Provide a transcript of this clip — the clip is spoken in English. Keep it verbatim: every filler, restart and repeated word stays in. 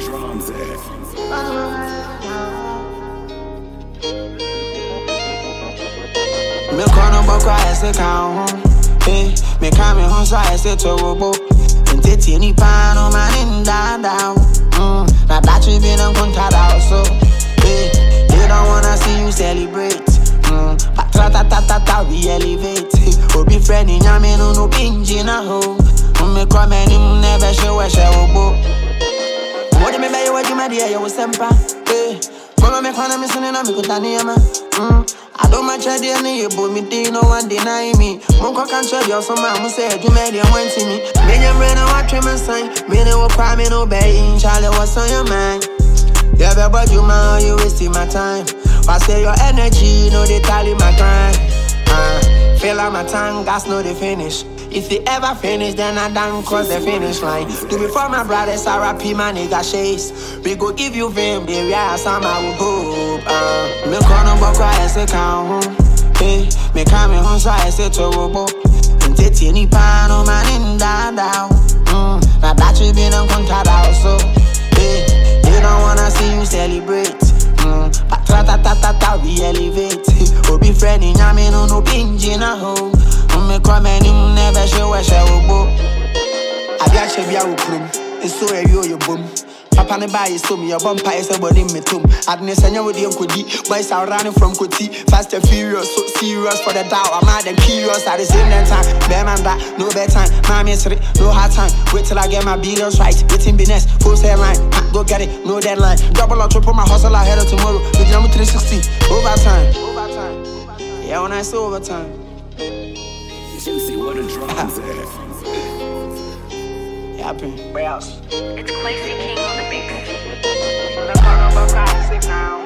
drums at? Me kono bokwa ese ka ho. Eh, me kame hon so ese to robo. Nteti ni pa no man in down down. Mm, na that we been on contact also. Eh, they don't wanna see you celebrate. Mm, but ta ta ta ta ta we elevate. Obi friend in yame no no binge na ho. Me come and never show a show bo. What me buy what you my dear you sempa. Eh, follow me kana me sene na me kutaniama. Mm, I don't match a dear ni bo me dey no one deny me. Monko can show you some man who said you made them want to me. Me nyam rena watch me sign. Me no cry me no bay. Charlie what's on your mind? Yeah, but you man you wasting my time. I say your energy no they tally my grind. Uh, feel like my tongue gas no they finish. If they ever finish, then I done cross the finish line. Do before my brothers, R I P my nigga chase. We go give you fame, baby, I some I will hope. Uh, me kono bokwa ese ka ho. Eh, me kame hon so ese to robo. Nteti ni pa no man in down down. Mm, na that we been on contact also. Eh, they don't wanna see you celebrate. Mm, but ta ta ta ta ta we elevate. Obi friend in yame no no binge na ho. Me come and never show a show bo. I be a chebia ukrum. It's so a yo yo boom. Papa ne buy so me your bumper is a body me tomb. Adne senya with the kodi. Boys are running from Koti. Fast and furious, so serious for the doubt. I'm mad and curious at the same time. Bear man that, no bedtime. Mommy is no hard time. Wait till I get my billions right. Waiting business, full say line. Go get it, no deadline. Double or triple my hustle ahead of tomorrow. With number three sixty. Overtime. Overtime. Yeah, when I say overtime. You see what a drums at? Yapping. Where else? It's Quasi King on the beat. The car number five, six, nine.